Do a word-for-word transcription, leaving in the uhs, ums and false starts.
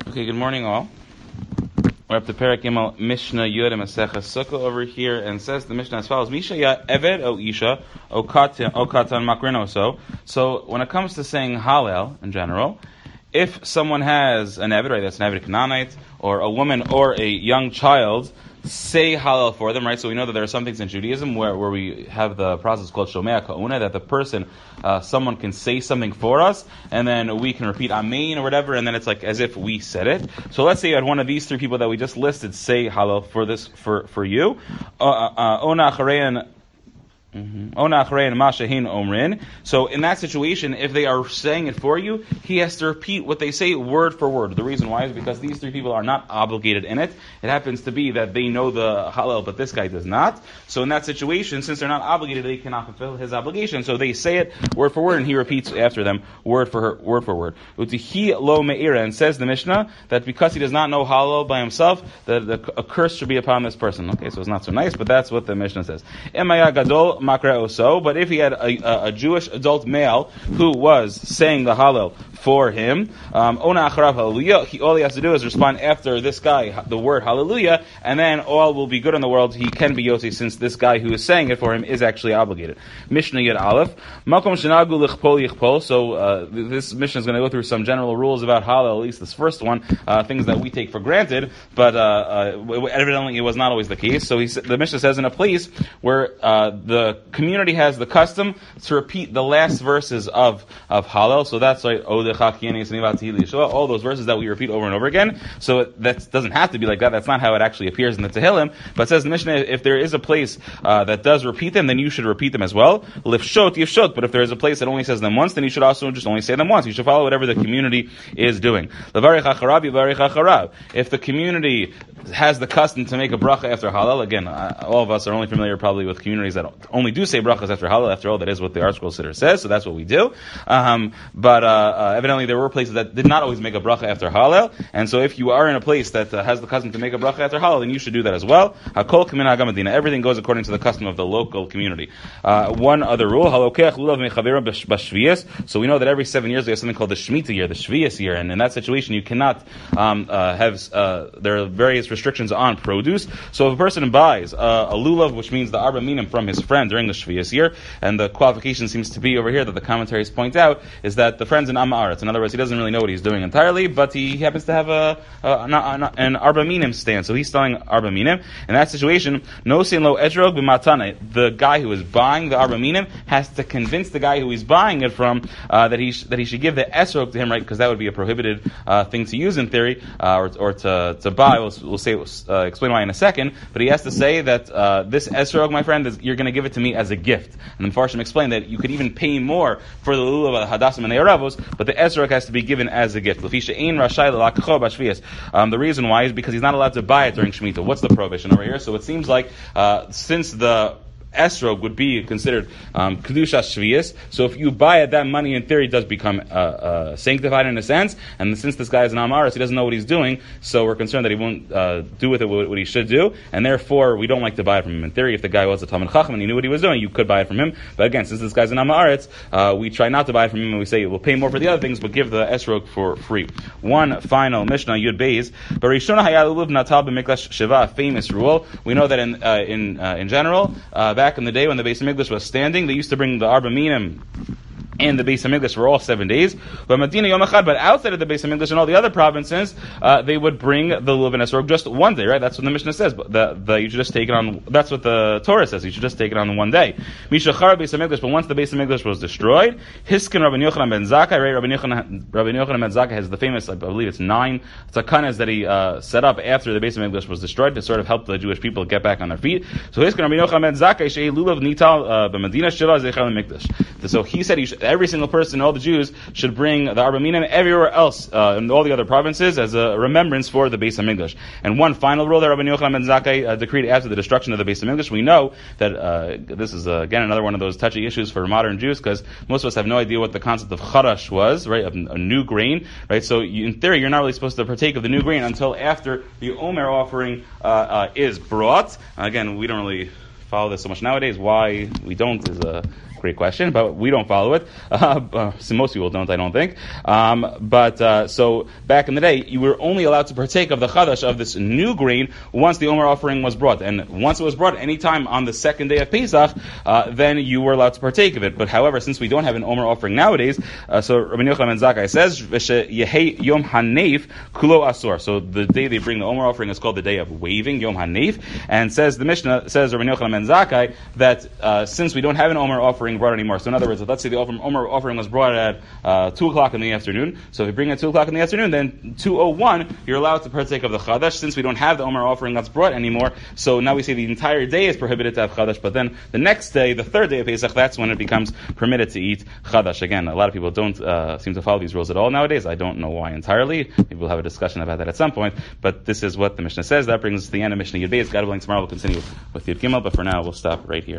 Okay, good morning all. We're up to Perek Gimel Mishnah Yud Maseches Sukkah over here, and says the Mishnah as follows: Misha ya Eved o Isha o Katan o Katan Makrino. So, so when it comes to saying Hallel in general, if someone has an Eved, right, that's an Eved Canaanite, or a woman or a young child, say Hallel for them, right? So we know that there are some things in Judaism where, where we have the process called Shomea Ka'una, that the person, uh, someone can say something for us, and then we can repeat Amen or whatever, and then it's like as if we said it. So let's say you had one of these three people that we just listed say Hallel for this, for, for you. Ona Chareyan. Mm-hmm. So in that situation, if they are saying it for you, he has to repeat what they say word for word. The reason why is because these three people are not obligated in it. It happens to be that they know the Hallel, but this guy does not. So in that situation, since they're not obligated, they cannot fulfill his obligation. So they say it word for word, and he repeats after them word for her, word for word. Utihi lo me'ira, and says the Mishnah that because he does not know Hallel by himself, that a curse should be upon this person. Okay, so it's not so nice, but that's what the Mishnah says. Emaya gadol so, but if he had a, a, a Jewish adult male who was saying the Hallel for him, um, Ona acharav hallelujah, he, all he has to do is respond after this guy, the word hallelujah, and then all will be good in the world. He can be Yotzi since this guy who is saying it for him is actually obligated. Mishnah Yud Aleph, Makom shenagu lichpol yichpol. So uh, this Mishnah is going to go through some general rules about Hallel, at least this first one, uh, things that we take for granted, but uh, uh, evidently it was not always the case. So he, the Mishnah says in a place where uh, the community has the custom to repeat the last verses of, of Hallel, so that's like all those verses that we repeat over and over again. So that doesn't have to be like that. That's not how it actually appears in the Tehillim. But it says in the Mishnah, if there is a place uh, that does repeat them, then you should repeat them as well. Lifshot yifshot. But if there is a place that only says them once, then you should also just only say them once. You should follow whatever the community is doing. If the community has the custom to make a bracha after Hallel, again, uh, all of us are only familiar probably with communities that only do say brachas after Hallel. After all, that is what the ArtScroll Siddur says, so that's what we do. Um, but uh, uh, evidently there were places that did not always make a bracha after Hallel, and so if you are in a place that uh, has the custom to make a bracha after Hallel, then you should do that as well. Hakol k'min ha'gamadina. Everything goes according to the custom of the local community. Uh, one other rule, halokech lulav mechavera b'shviyas. So we know that every seven years we have something called the Shemitah year, the Shviyas year, and in that situation you cannot um, uh, have, uh, there are various restrictions on produce. So if a person buys uh, a lulav, which means the arba minim, from his friend during the Shviyas year, and the qualification seems to be over here that the commentaries point out, is that the friend's an Am Haaretz. In other words, he doesn't really know what he's doing entirely, but he happens to have a, a an, an arba minim stand, so he's selling arba minim. In that situation, no sin lo edrog b'matana. The guy who is buying the arba minim has to convince the guy who he's buying it from uh, that he sh- that he should give the esrog to him, right? Because that would be a prohibited uh, thing to use in theory, uh, or, or to to buy. We'll, we'll say uh, explain why in a second. But he has to say that uh, this esrog, my friend, is, you're going to give it to me as a gift. And the Farshim explained that you could even pay more for the lulav hadassim and eravos, but the esrog has to be given as a gift. Um, the reason why is because he's not allowed to buy it during Shemitah. What's the prohibition over here? So it seems like uh, since the esrog would be considered um, kedushas shviyas. So if you buy it, that money in theory does become uh, uh, sanctified in a sense. And since this guy is an Am Haaretz, he doesn't know what he's doing. So we're concerned that he won't uh, do with it what, what he should do, and therefore we don't like to buy it from him. In theory, if the guy was a Talmid Chacham and he knew what he was doing, you could buy it from him. But again, since this guy's an Am Haaretz, uh, we try not to buy it from him, and we say we'll pay more for the other things, but give the esrog for free. One final Mishnah Yud Beis. Barishona hayaluluv natal b'mikdash shiva, a famous rule. We know that in uh, in uh, in general, uh, back in the day when the Beis Hamikdash was standing, they used to bring the arba minim and the Beis Hamikdash for all seven days. But Medina Yom Echad, but outside of the Beis Hamikdash and all the other provinces, uh, they would bring the lulav and esrog just one day, right? That's what the Mishnah says. But the, the you should just take it on. That's what the Torah says. You should just take it on one day. Mishachar Beis Hamikdash, but once the Beis Hamikdash was destroyed, Hiskin Rabbi Yochanan ben Zakkai, right? Rabbi Yochanan, Rabbi Yochanan ben Zakkai has the famous, I believe it's nine takanas that he uh, set up after the Beis Hamikdash was destroyed to sort of help the Jewish people get back on their feet. So Hiskin Rabbi Yochanan ben Zakkai shei lulav nital b'Medina shira zeichel mikdash. So he said he should, every single person, all the Jews, should bring the arba minim everywhere else uh, in all the other provinces as a remembrance for the Beis Hamikdash. And one final rule that Rabbi Yochanan ben Zakkai uh, decreed after the destruction of the Beis Hamikdash. We know that uh, this is uh, again another one of those touchy issues for modern Jews, because most of us have no idea what the concept of chadash was, right? Of a new grain, right? So you, in theory, you're not really supposed to partake of the new grain until after the Omer offering uh, uh, is brought. Again, we don't really follow this so much nowadays. Why we don't is a great question, but we don't follow it. Uh, uh, so most people don't, I don't think. Um, but uh, so back in the day, you were only allowed to partake of the chadash of this new grain once the Omer offering was brought, and once it was brought, any time on the second day of Pesach, uh, then you were allowed to partake of it. But however, since we don't have an Omer offering nowadays, uh, so Rabbi Yochanan ben Zakkai says, "Yehei Yom Haneif Kulo Asur." So the day they bring the Omer offering is called the day of waving, Yom Haneif, and says the Mishnah says Rabbi Yochanan ben Zakkai that uh, since we don't have an Omer offering brought anymore, so in other words, let's say the Omer offering was brought at uh, two o'clock in the afternoon. So if you bring it at two o'clock in the afternoon, then two oh one you're allowed to partake of the chadash. Since we don't have the Omer offering that's brought anymore, so now we say the entire day is prohibited to have chadash. But then the next day, the third day of Pesach, that's when it becomes permitted to eat chadash. Again, a lot of people don't uh, seem to follow these rules at all nowadays. I don't know why entirely. Maybe we'll have a discussion about that at some point. But this is what the Mishnah says. That brings us to the end of Mishnah Yud Beis. God willing, tomorrow we'll continue with Yud Gimel. But for now, we'll stop right here.